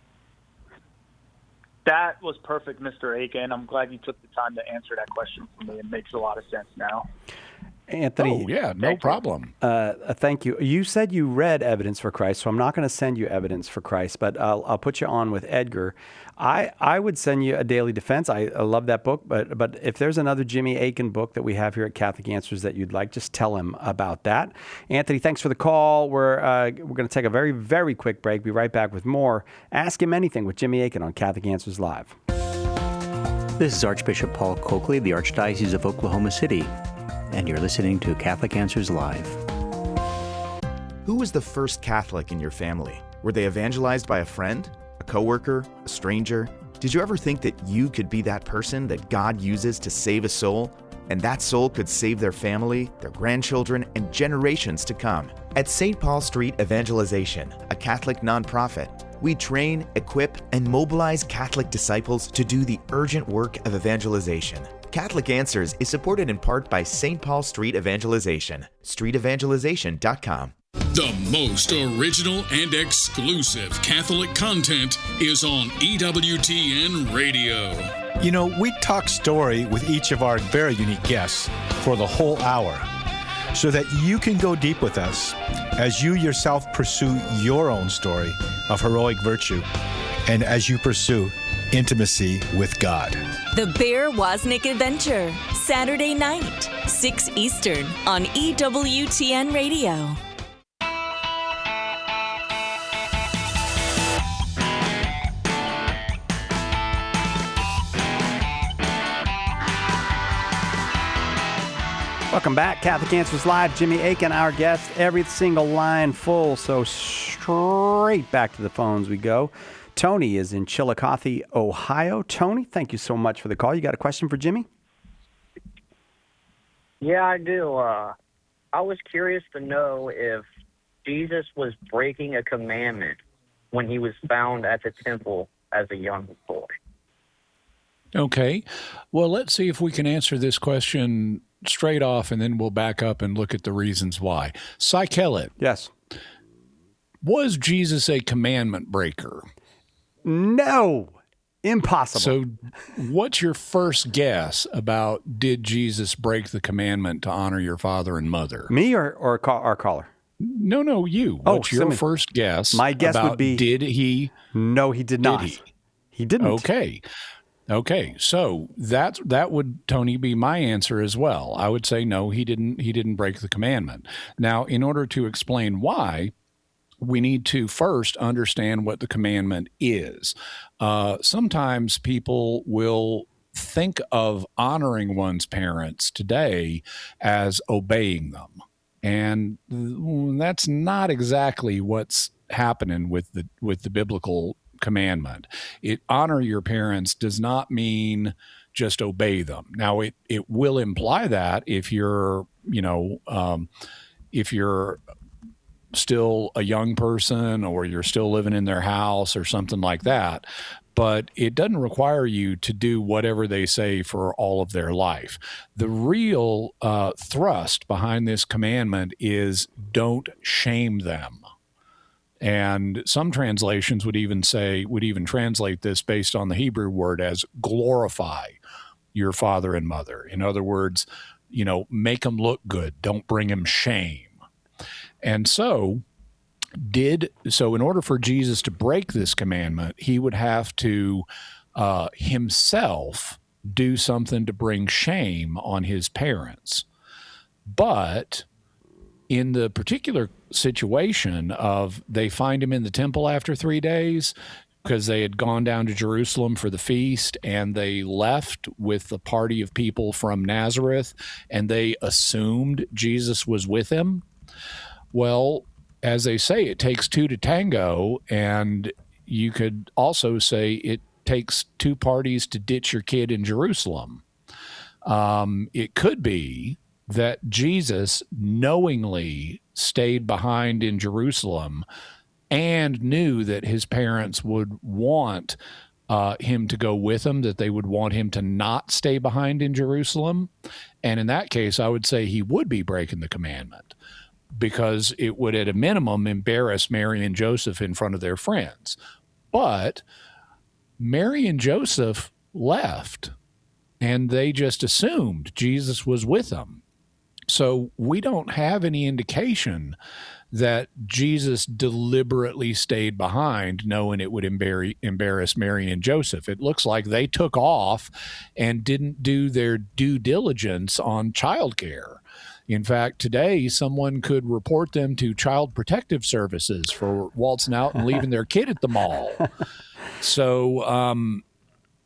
Speaker 9: That was perfect, Mister Aiken. I'm glad you took the time to answer that question for me. It makes a lot of sense now.
Speaker 1: Anthony.
Speaker 2: Oh, yeah, no thank problem.
Speaker 1: Uh, thank you. You said you read Evidence for Christ, so I'm not going to send you Evidence for Christ, but I'll, I'll put you on with Edgar. I, I would send you A Daily Defense. I, I love that book, but but if there's another Jimmy Aiken book that we have here at Catholic Answers that you'd like, just tell him about that. Anthony, thanks for the call. We're uh, we're going to take a very, very quick break. Be right back with more Ask Him Anything with Jimmy Aiken on Catholic Answers Live.
Speaker 10: This is Archbishop Paul Coakley of the Archdiocese of Oklahoma City. and you're listening to Catholic Answers Live.
Speaker 11: Who was the first Catholic in your family? Were they evangelized by a friend, a coworker, a stranger? Did you ever think that you could be that person that God uses to save a soul? And that soul could save their family, their grandchildren, and generations to come. At Saint Paul Street Evangelization, a Catholic nonprofit, we train, equip, and mobilize Catholic disciples to do the urgent work of evangelization. Catholic Answers is supported in part by Saint Paul Street Evangelization, street evangelization dot com.
Speaker 12: The most original and exclusive Catholic content is on E W T N Radio.
Speaker 13: You know, we talk story with each of our very unique guests for the whole hour so that you can go deep with us as you yourself pursue your own story of heroic virtue and as you pursue intimacy with God.
Speaker 14: The Bear Wozniak Adventure, Saturday night, six Eastern on E W T N Radio.
Speaker 1: Welcome back. Catholic Answers Live. Jimmy Akin, our guest. Every single line full, so straight back to the phones we go. Tony is in Chillicothe, Ohio. Tony, thank you so much for the call. You got a question for Jimmy?
Speaker 15: Yeah, I do. Uh, I was curious to know if Jesus was breaking a commandment when he was found at the temple as a young boy.
Speaker 2: Okay. Well, let's see if we can answer this question straight off, and then we'll back up and look at the reasons why. Cy Kellett.
Speaker 1: Yes.
Speaker 2: Was Jesus a commandment breaker?
Speaker 1: No. Impossible.
Speaker 2: So what's your first guess about did Jesus break the commandment to honor your father and mother?
Speaker 1: Me or, or our caller?
Speaker 2: No, no, you.
Speaker 1: Oh,
Speaker 2: what's your
Speaker 1: somebody.
Speaker 2: first guess?
Speaker 1: My guess
Speaker 2: about
Speaker 1: would be,
Speaker 2: did he?
Speaker 1: No, he did not.
Speaker 2: Did he?
Speaker 1: He didn't.
Speaker 2: Okay. Okay, so that that would, Tony, be my answer as well. I would say no, he didn't he didn't break the commandment. Now, in order to explain why, we need to first understand what the commandment is. Uh, sometimes people will think of honoring one's parents today as obeying them, and that's not exactly what's happening with the with the biblical commandment. It honor your parents does not mean just obey them. Now, it it will imply that if you're, you know, um, if you're still a young person or you're still living in their house or something like that, but it doesn't require you to do whatever they say for all of their life. The real uh, thrust behind this commandment is don't shame them. And some translations would even say, would even translate this based on the Hebrew word as glorify your father and mother. In other words, you know, make them look good. Don't bring them shame. And so did, so in order for Jesus to break this commandment, he would have to uh, himself do something to bring shame on his parents. But in the particular situation of they find him in the temple after three days because they had gone down to Jerusalem for the feast and they left with the party of people from Nazareth and they assumed Jesus was with him. Well, as they say, it takes two to tango, and you could also say it takes two parties to ditch your kid in Jerusalem. Um, it could be that Jesus knowingly stayed behind in Jerusalem and knew that his parents would want uh, him to go with them, that they would want him to not stay behind in Jerusalem. And in that case, I would say he would be breaking the commandment because it would at a minimum embarrass Mary and Joseph in front of their friends. But Mary and Joseph left and they just assumed Jesus was with them. So we don't have any indication that Jesus deliberately stayed behind knowing it would embarrass Mary and Joseph. It looks like they took off and didn't do their due diligence on childcare. In fact, today, someone could report them to Child Protective Services for waltzing out and leaving their kid at the mall. So, um,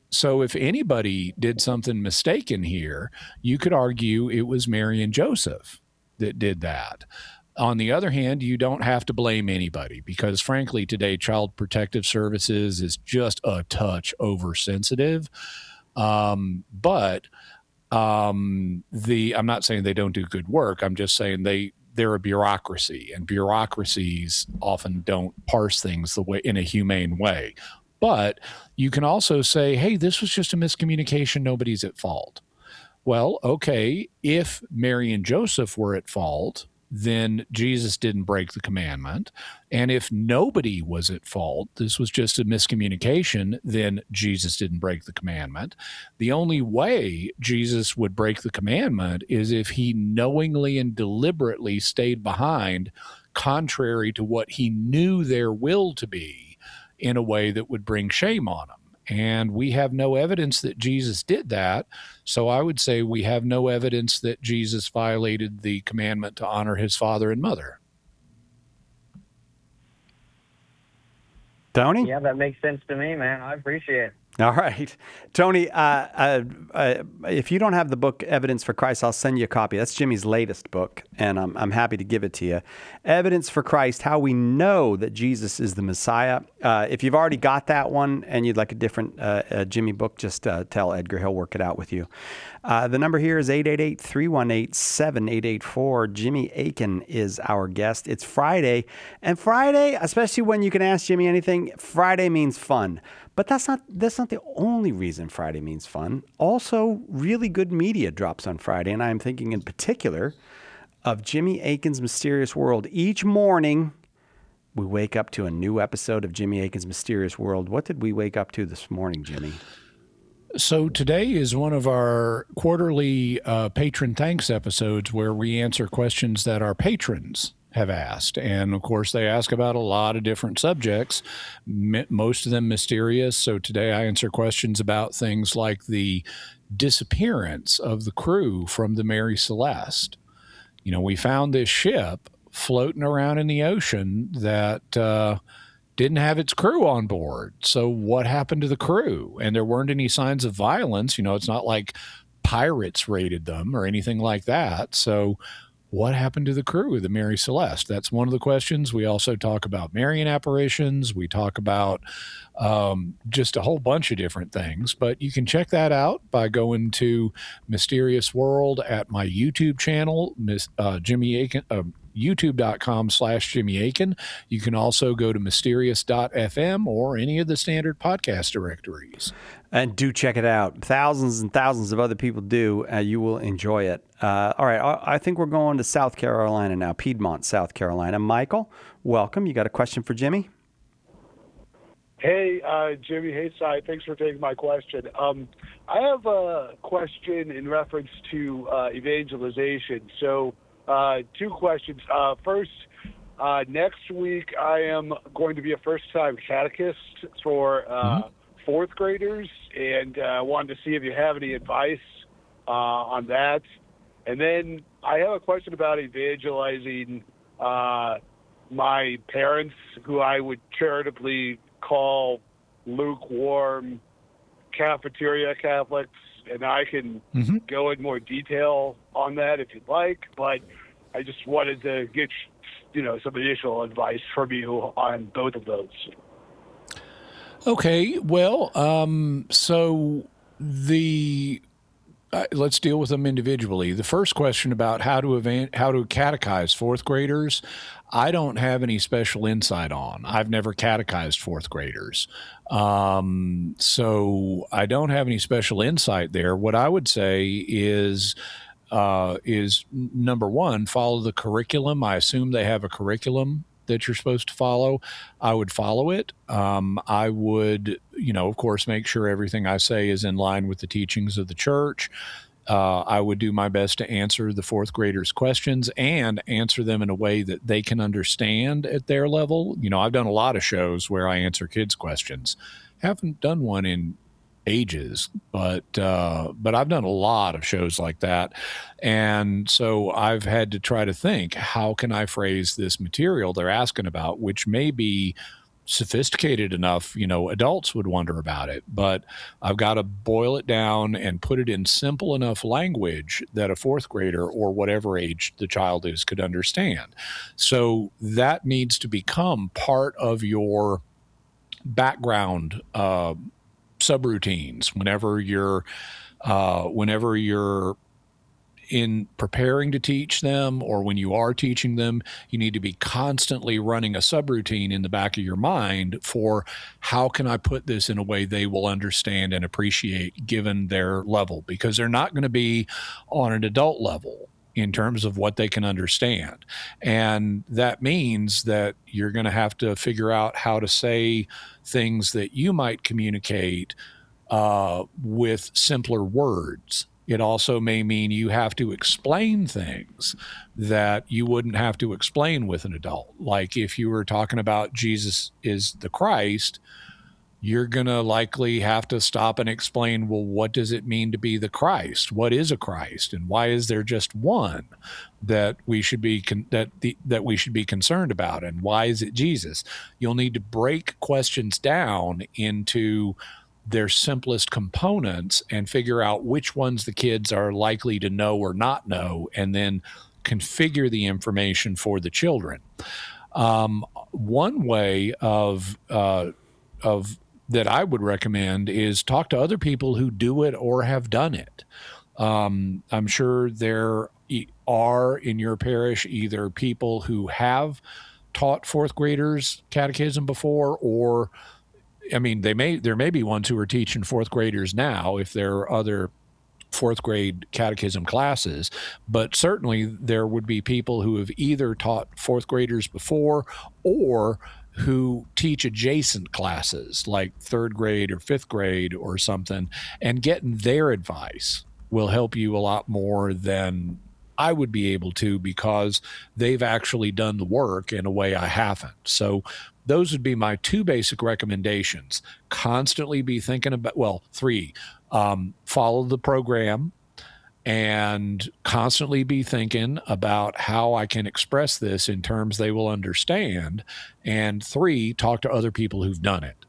Speaker 2: so if anybody did something mistaken here, you could argue it was Mary and Joseph that did that. On the other hand, you don't have to blame anybody because, frankly, today Child Protective Services is just a touch oversensitive. Um, but um, the I'm not saying they don't do good work. I'm just saying they they're a bureaucracy, and bureaucracies often don't parse things the way in a humane way. But you can also say, hey, this was just a miscommunication. Nobody's at fault. Well, okay, if Mary and Joseph were at fault, then Jesus didn't break the commandment. And if nobody was at fault, this was just a miscommunication, then Jesus didn't break the commandment. The only way Jesus would break the commandment is if he knowingly and deliberately stayed behind, contrary to what he knew their will to be, in a way that would bring shame on him. And we have no evidence that Jesus did that. So I would say we have no evidence that Jesus violated the commandment to honor his father and mother.
Speaker 1: Tony?
Speaker 15: Yeah, that makes sense to me, man. I appreciate it.
Speaker 1: All right. Tony, uh, uh, uh, if you don't have the book Evidence for Christ, I'll send you a copy. That's Jimmy's latest book, and I'm, I'm happy to give it to you. Evidence for Christ, How We Know That Jesus is the Messiah. Uh, if you've already got that one and you'd like a different uh, uh, Jimmy book, just uh, tell Edgar. He'll work it out with you. Uh, the number here is eight eight eight, three one eight, seven eight eight four. Jimmy Akin is our guest. It's Friday, and Friday, especially when you can ask Jimmy anything, Friday means fun. But that's not that's not the only reason Friday means fun. Also, really good media drops on Friday, and I'm thinking in particular of Jimmy Akin's Mysterious World. Each morning, we wake up to a new episode of Jimmy Akin's Mysterious World. What did we wake up to this morning, Jimmy?
Speaker 2: So today is one of our quarterly uh, patron thanks episodes where we answer questions that our patrons have asked. And of course, they ask about a lot of different subjects, m- most of them mysterious. So today I answer questions about things like the disappearance of the crew from the Mary Celeste. You know, we found this ship floating around in the ocean that uh, didn't have its crew on board. So what happened to the crew? And there weren't any signs of violence. You know, it's not like pirates raided them or anything like that. So what happened to the crew of the Mary Celeste? That's one of the questions. We also talk about Marian apparitions. We talk about um, just a whole bunch of different things. But you can check that out by going to Mysterious World at my YouTube channel, Miss, uh, Jimmy Akin, uh, youtube.com slash Jimmy Akin. You can also go to mysterious dot f m or any of the standard podcast directories.
Speaker 1: And do check it out. Thousands and thousands of other people do. Uh, you will enjoy it. Uh, all right. I, I think we're going to South Carolina now, Piedmont, South Carolina. Michael, welcome. You got a question for Jimmy?
Speaker 16: Hey, uh, Jimmy. Hey, Cy. Thanks for taking my question. Um, I have a question in reference to uh, evangelization. So uh, two questions. Uh, first, uh, next week I am going to be a first-time catechist for uh, mm-hmm. fourth graders, and I uh, wanted to see if you have any advice uh, on that. And then I have a question about evangelizing uh, my parents, who I would charitably call lukewarm cafeteria Catholics, and I can mm-hmm. go in more detail on that if you'd like, but I just wanted to get, you know, some initial advice from you on both of those.
Speaker 2: Okay, well, um, so the uh, let's deal with them individually. The first question about how to evan- how to catechize fourth graders, I don't have any special insight on. I've never catechized fourth graders, um, so I don't have any special insight there. What I would say is. Uh, is number one, follow the curriculum. I assume they have a curriculum that you're supposed to follow. I would follow it. Um, I would, you know, of course, make sure everything I say is in line with the teachings of the church. Uh, I would do my best to answer the fourth graders' questions and answer them in a way that they can understand at their level. You know, I've done a lot of shows where I answer kids' questions. Haven't done one in ages, but uh, but I've done a lot of shows like that. And so I've had to try to think, how can I phrase this material they're asking about, which may be sophisticated enough, you know, adults would wonder about it. But I've got to boil it down and put it in simple enough language that a fourth grader or whatever age the child is could understand. So that needs to become part of your background uh, subroutines whenever you're uh, whenever you're in preparing to teach them, or when you are teaching them. You need to be constantly running a subroutine in the back of your mind for how can I put this in a way they will understand and appreciate given their level, because they're not going to be on an adult level in terms of what they can understand. And that means that you're going to have to figure out how to say things that you might communicate uh, with simpler words. It also may mean you have to explain things that you wouldn't have to explain with an adult. Like if you were talking about Jesus is the Christ, you're going to likely have to stop and explain, well, what does it mean to be the Christ? What is a Christ? And why is there just one that we should be con- that the, that we should be concerned about? And why is it Jesus? You'll need to break questions down into their simplest components and figure out which ones the kids are likely to know or not know, and then configure the information for the children. Um, one way of uh, of that I would recommend is talk to other people who do it or have done it. Um, I'm sure there are in your parish either people who have taught fourth graders catechism before, or I mean, they may there may be ones who are teaching fourth graders now if there are other fourth grade catechism classes, but certainly there would be people who have either taught fourth graders before or who teach adjacent classes like third grade or fifth grade or something, and getting their advice will help you a lot more than I would be able to, because they've actually done the work in a way I haven't. So those would be my two basic recommendations. Constantly be thinking about, well, three, um, follow the program and constantly be thinking about how I can express this in terms they will understand. And three, talk to other people who've done it.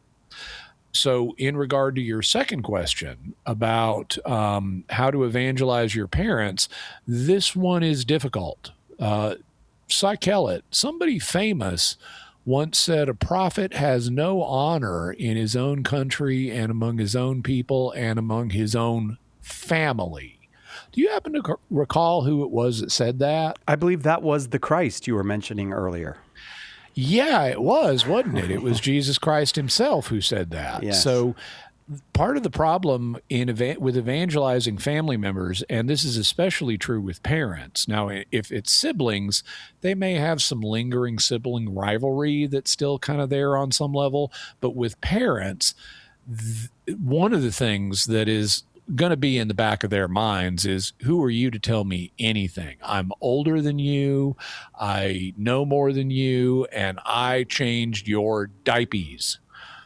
Speaker 2: So in regard to your second question about um, how to evangelize your parents, this one is difficult. Uh, Cy Kellett, somebody famous, once said a prophet has no honor in his own country and among his own people and among his own family. Do you happen to recall who it was that said that?
Speaker 1: I believe that was the Christ you were mentioning earlier.
Speaker 2: Yeah, it was, wasn't it? It was Jesus Christ himself who said that.
Speaker 1: Yes.
Speaker 2: So part of the problem in eva- with evangelizing family members, and this is especially true with parents. Now, if it's siblings, they may have some lingering sibling rivalry that's still kind of there on some level. But with parents, th- one of the things that is going to be in the back of their minds is, who are you to tell me anything? I'm older than you, I know more than you, and I changed your diapers.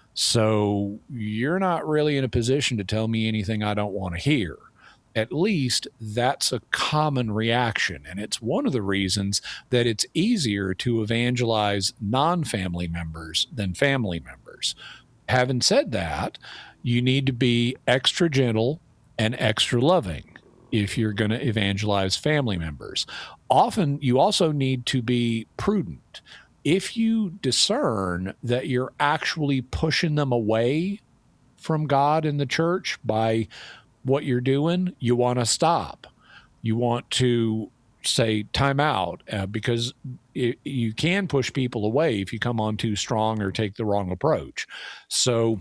Speaker 2: So you're not really in a position to tell me anything I don't want to hear. At least that's a common reaction. And it's one of the reasons that it's easier to evangelize non-family members than family members. Having said that, you need to be extra gentle and extra loving if you're going to evangelize family members. Often you also need to be prudent. If you discern that you're actually pushing them away from God and the church by what you're doing, you want to stop. You want to say time out, uh, because it, you can push people away if you come on too strong or take the wrong approach. So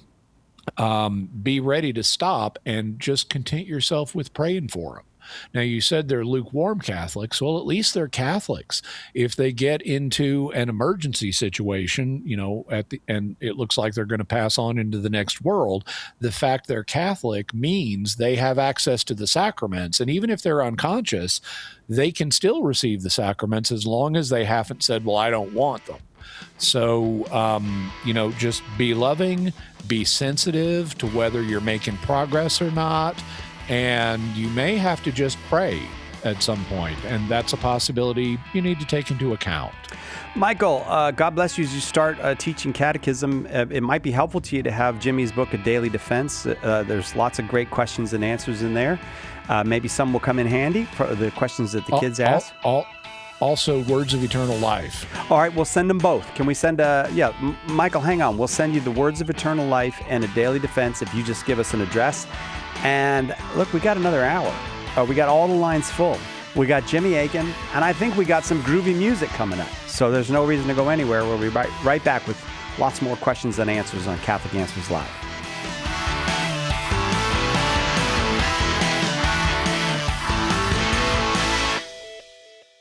Speaker 2: um, be ready to stop and just content yourself with praying for them. Now, you said they're lukewarm Catholics. Well, at least they're Catholics. If they get into an emergency situation, you know, at the, and it looks like they're going to pass on into the next world, the fact they're Catholic means they have access to the sacraments. And even if they're unconscious, they can still receive the sacraments as long as they haven't said, well, I don't want them. So, um, you know, just be loving, be sensitive to whether you're making progress or not. And you may have to just pray at some point, and that's a possibility you need to take into account.
Speaker 1: Michael, uh, God bless you as you start uh, teaching catechism. Uh, it might be helpful to you to have Jimmy's book, A Daily Defense. Uh, there's lots of great questions and answers in there. Uh, maybe some will come in handy for the questions that the kids
Speaker 2: all,
Speaker 1: ask.
Speaker 2: All, all, also, Words of Eternal Life.
Speaker 1: All right, we'll send them both. Can we send a, yeah, M- Michael, hang on. We'll send you the Words of Eternal Life and A Daily Defense if you just give us an address. And look, we got another hour. Uh, we got all the lines full. We got Jimmy Akin, and I think we got some groovy music coming up. So there's no reason to go anywhere. We'll be right, right back with lots more questions and answers on Catholic Answers Live.